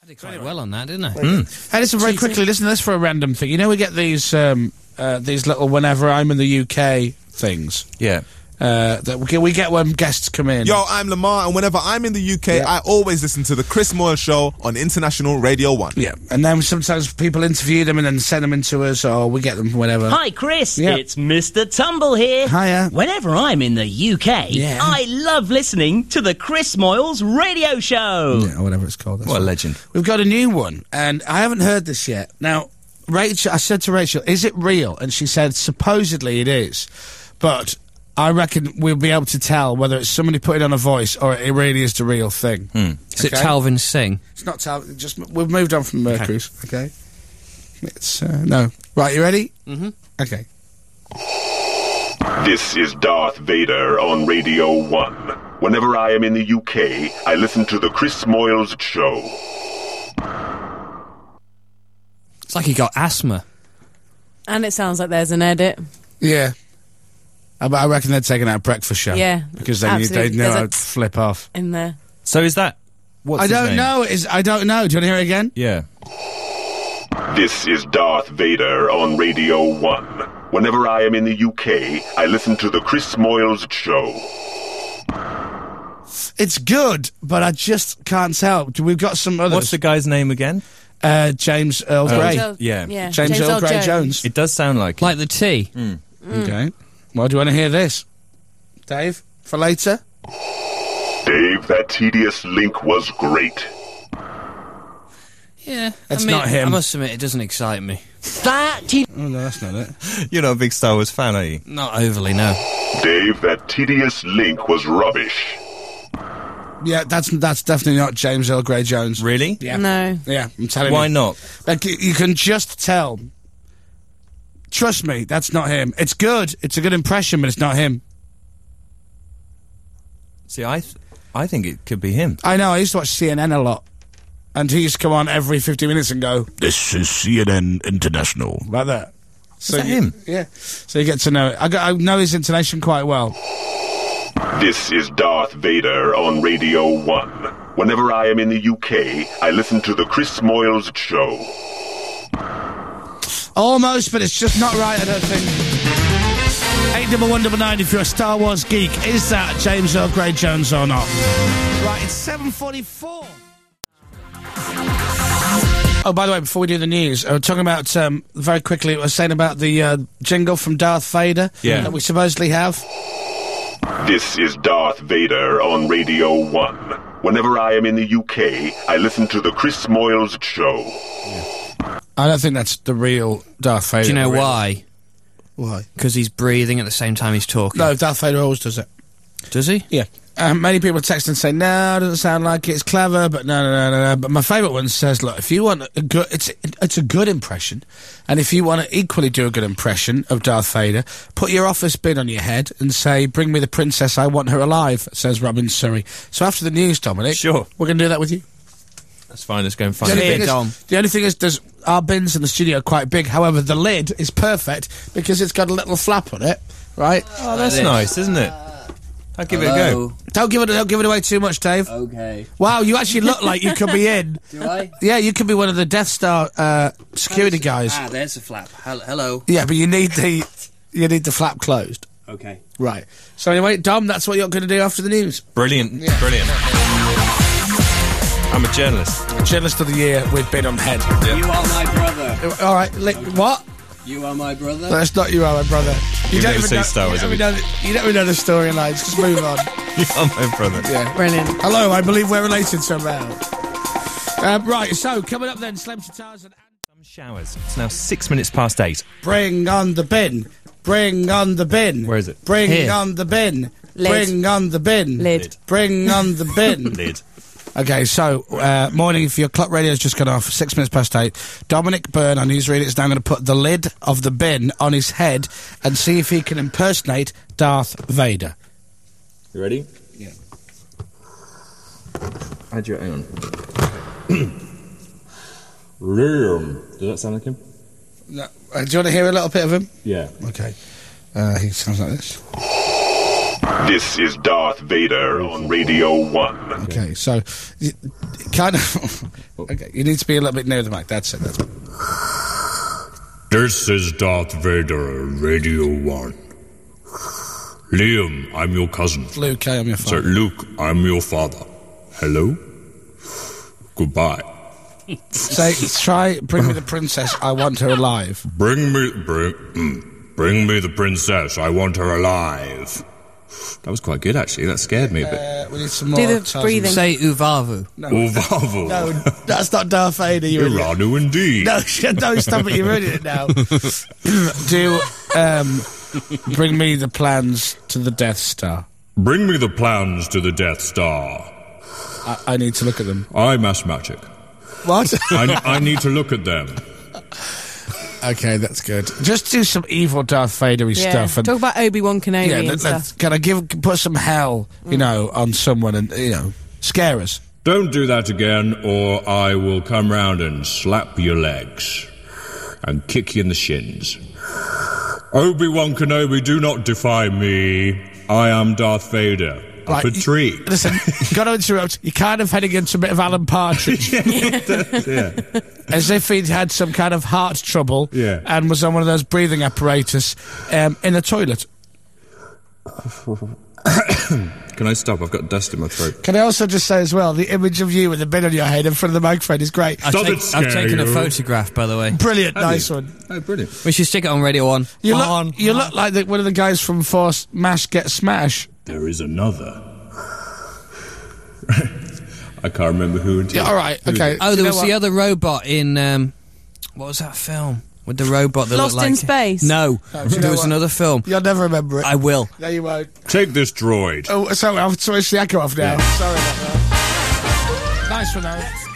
I did quite well on that, didn't I? Hey, listen, very quickly, listen to this for a random thing. You know, we get these little whenever I'm in the UK things. Yeah. That we get when guests come in. Yo, I'm Lamar, and whenever I'm in the UK, I always listen to the Chris Moyle Show on International Radio 1. Yeah, and then sometimes people interview them and then send them into us, or we get them whenever. Hi, Chris. Yeah. It's Mr. Tumble here. Hiya. Whenever I'm in the UK, Yeah. I love listening to the Chris Moyles Radio Show. Yeah, or whatever it's called. That's What a right. legend. We've got a new one, and I haven't heard this yet. Now, Rachel, I said to Rachel, is it real? And she said, supposedly it is. But I reckon we'll be able to tell whether it's somebody putting on a voice or it really is the real thing. Is it Talvin Singh? It's not just we've moved on from Mercury's, okay? It's, no. Right, you ready? Mm-hmm. Okay. This is Darth Vader on Radio 1. Whenever I am in the UK, I listen to the Chris Moyles Show. It's like he got asthma. And it sounds like there's an edit. Yeah. I reckon they're taking out a breakfast show. Yeah, Because they absolutely. know There's how a to flip off. In there. So is that... What's I his don't name? know. I don't know. Do you want to hear it again? Yeah. This is Darth Vader on Radio 1. Whenever I am in the UK, I listen to the Chris Moyles Show. It's good, but I just can't tell. We've got some others. What's the guy's name again? James Earl Grey. Yeah. James Earl Grey Jones. It does sound like Like the tea. Okay. Well, do you want to hear this? Dave? For later? Dave, that tedious link was great. Yeah. It's not him. I must admit, it doesn't excite me. Oh, no, that's not it. You're not a big Star Wars fan, are you? Not overly, no. Dave, that tedious link was rubbish. Yeah, that's definitely not James Earl Grey Jones. Really? Yeah. No. Yeah, I'm telling you. Why not? Like, you can just tell. Trust me, that's not him. It's good. It's a good impression, but it's not him. See, I think it could be him. I know, I used to watch CNN a lot. And he used to come on every 50 minutes and go, "This is CNN International." Like that. So that him? Yeah. So you get to know it. I know his intonation quite well. This is Darth Vader on Radio 1. Whenever I am in the UK, I listen to the Chris Moyles Show. Almost, but it's just not right, I don't think. 81199 if you're a Star Wars geek. Is that James Earl Grey Jones or not? Right, it's 7:44. Oh, by the way, before we do the news, we're talking about, very quickly, I was saying about the jingle from Darth Vader that we supposedly have. This is Darth Vader on Radio 1. Whenever I am in the UK, I listen to the Chris Moyles Show. I don't think that's the real Darth Vader. Do you know really. why? Why? Because he's breathing at the same time he's talking. No, Darth Vader always does it. Does he? Yeah. Many people text and say, no, it doesn't sound like it. It's clever, but no. But my favourite one says, look, if you want a good... It's a good impression. And if you want to equally do a good impression of Darth Vader, put your office bin on your head and say, bring me the princess, I want her alive, says Robin Surrey. So after the news, Dominic... Sure. We're going to do that with you. That's fine, let's go and find The it. only thing is, our bins in the studio are quite big. However, the lid is perfect because it's got a little flap on it, right? Oh, that's nice, isn't it? I'll give it a go. Don't give it away too much, Dave. Okay. Wow, you actually look like you could be in. Do I? Yeah, you could be one of the Death Star security guys. Ah, there's a flap. Hello. Yeah, but you need the flap closed. Okay. Right. So anyway, Dom, that's what you're going to do after the news. Brilliant. I'm a journalist. Journalist of the Year with Bin on Head. You are my brother. All right, what? You are my brother. That's not you are my brother. You've never seen Star Wars, have you? You don't even know the storylines. Just move on. You are my brother. Yeah. Brilliant. Hello, I believe we're related somehow. Right, so coming up then, Slim Tars and Some showers. It's now 6 minutes past 8. Bring on the bin. Bring on the bin. Where is it? Bring Here. on the bin. Lid. Bring on the bin. Lid. Bring on the bin. Lid. Okay, so, morning, if your clock radio's just gone off, 6 minutes past 8, Dominic Byrne on Newsreader is now going to put the lid of the bin on his head and see if he can impersonate Darth Vader. You ready? Yeah. Hang on. Liam. Does that sound like him? No, do you want to hear a little bit of him? Yeah. Okay. He sounds like this. This is Darth Vader on Radio 1. Okay, so kind of. Okay, you need to be a little bit near the mic. That's it. That's it. This is Darth Vader, Radio 1. Liam, I'm your cousin. Luke, hey, I'm your Sir father. Luke, I'm your father. Hello? Goodbye. Try bring me the princess. I want her alive. Bring me the princess. I want her alive. That was quite good, actually. That scared me a bit. We need some more. Do the Tarzan. breathing. Say Uvavu. Uvavu. No, that's not Darth Vader. You idiot. Iranu indeed. No, don't stop it. You're ruining it now. Bring me the plans to the Death Star. Bring me the plans to the Death Star. I need to look at them. I mass magic. What? I need to look at them. Okay, that's good. Just do some evil Darth Vader-y stuff. And, Talk about Obi-Wan Kenobi and stuff. can I put some hell, on someone and, scare us? Don't do that again, or I will come round and slap your legs and kick you in the shins. Obi-Wan Kenobi, do not defy me. I am Darth Vader. Up a tree. Listen, got to interrupt. You're kind of heading into a bit of Alan Partridge. Yeah. As if he'd had some kind of heart trouble Yeah. and was on one of those breathing apparatus in a toilet. Can I stop? I've got dust in my throat. Can I also just say as well, the image of you with a bin on your head in front of the microphone is great. I've taken a photograph, by the way. Brilliant, nice one. Oh, brilliant. We should stick it on Radio 1. You look like one of the guys from Force Mash Get Smash. There is another. I can't remember who it is. Yeah, all right, okay. Oh, there was the other robot in... what was that film? With the robot that Lost looked like... in Space? No, there was another film. You'll never remember it. I will. No, you won't. Take this droid. Oh, sorry, I've switched the echo off now. Sorry about that. Nice one, though.